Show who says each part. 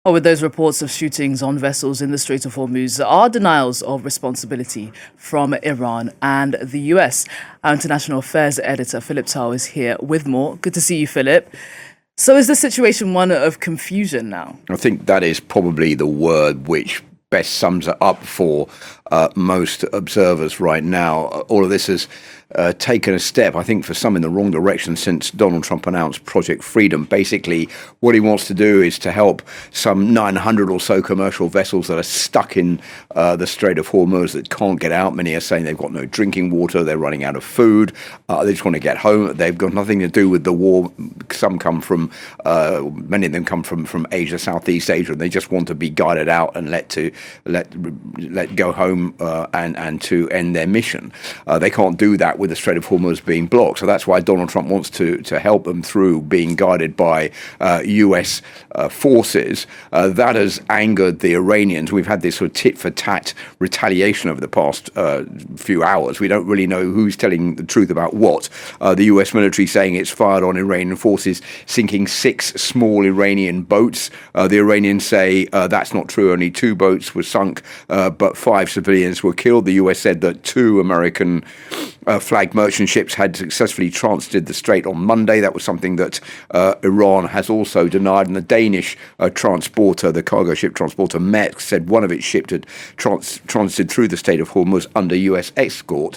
Speaker 1: Or with those reports of shootings on vessels in the Strait of Hormuz, there are denials of responsibility from Iran and the US. Our international affairs editor, Philip Tao, is here with more. Good to see you, Philip. So is the situation one of confusion now?
Speaker 2: I think that is probably the word which best sums it up for most observers right now. All of this has taken a step, I think, for some in the wrong direction since Donald Trump announced Project Freedom. Basically, what he wants to do is to help some 900 or so commercial vessels that are stuck in the Strait of Hormuz that can't get out. Many are saying they've got no drinking water, they're running out of food, they just want to get home. They've got nothing to do with the war. Some come from, many of them come from Asia, Southeast Asia, and they just want to be guided out and let go home and to end their mission. They can't do that with the Strait of Hormuz being blocked. So that's why Donald Trump wants to help them through being guided by US forces. That has angered the Iranians. We've had this sort of tit-for-tat retaliation over the past few hours. We don't really know who's telling the truth about what. The US military saying it's fired on Iranian forces, sinking 6 small Iranian boats. The Iranians say that's not true. Only 2 boats were sunk, but 5 civilians were killed. The US said that 2 American flagged merchant ships had successfully transited the strait on Monday. That was something that Iran has also denied. And the Danish transporter, the cargo ship transporter Maersk, said one of its ships had transited through the Strait of Hormuz under US escort.